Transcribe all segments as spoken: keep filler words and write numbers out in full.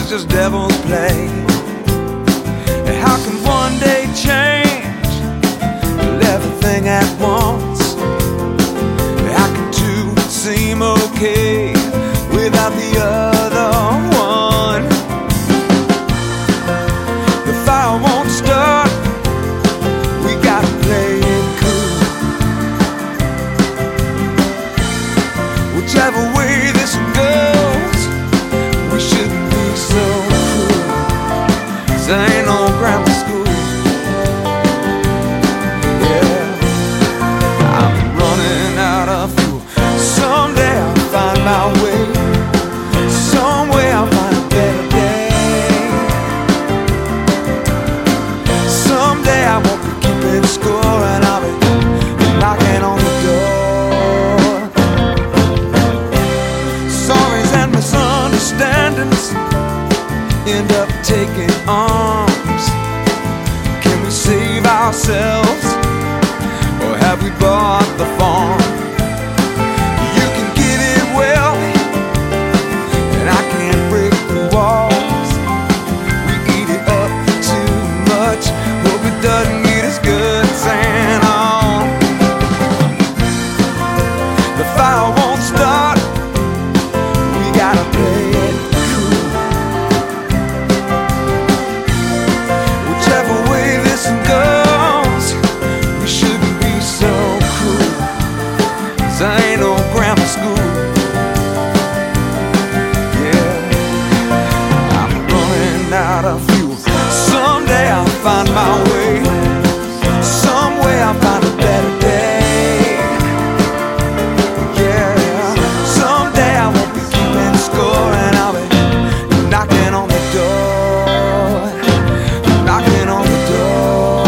just devil's play. And how can one day change everything at once? How can two seem okay without the other one? The fire won't start, we gotta play it cool. Whichever way this goes, we shouldn't be so cruel. This ain't no grammar school. Yeah, I'm running out of fuel. Someday I'll find my way. Some way I'll find a better day. Someday I won't be keeping score, and I'll be knocking on the door. Sorries and misunderstandings end up taking arms. Can we save ourselves, or have we bought the farm? You can get it well, and I can't break the walls. We eat it up too much, hope it doesn't get as good as saying on. The fire won't start, we gotta play it cool. Whichever way this goes, we shouldn't be so cruel. This ain't no grammar school. Yeah, I'm running out of fuel. Someday I'll find my way. Some way I'll find a better day. Yeah, someday I won't be keeping score, and I'll be knocking on the door, knocking on the door.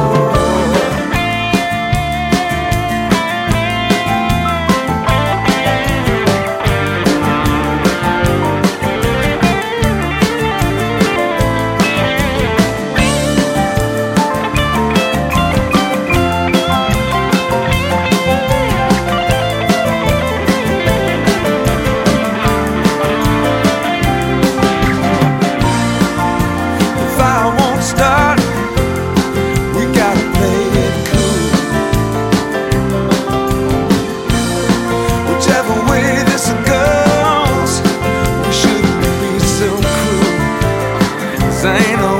The fire won't start, we gotta play it cool. Whichever way this goes, we shouldn't be so cruel. This ain't no